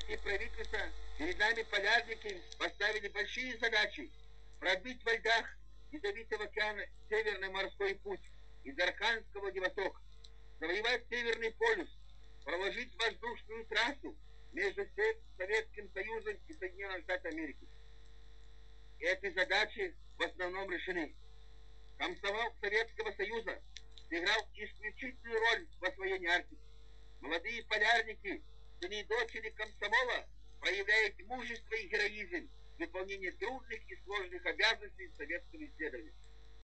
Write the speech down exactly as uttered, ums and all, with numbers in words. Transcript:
советские правительства перед нами полярники поставили большие задачи: пробить во льдах Ледовитого океана Северный морской путь из Архангельска в Владивосток, завоевать Северный полюс, проложить воздушную трассу между Советским Союзом и Соединенными Штатами Америки. Эти задачи в основном решены. Комсомол Советского Союза сыграл исключительную роль в освоении Арктики. Молодые полярники, сыны и дочери комсомола, проявляют мужество и героизм в выполнении трудных и сложных обязанностей советского исследования.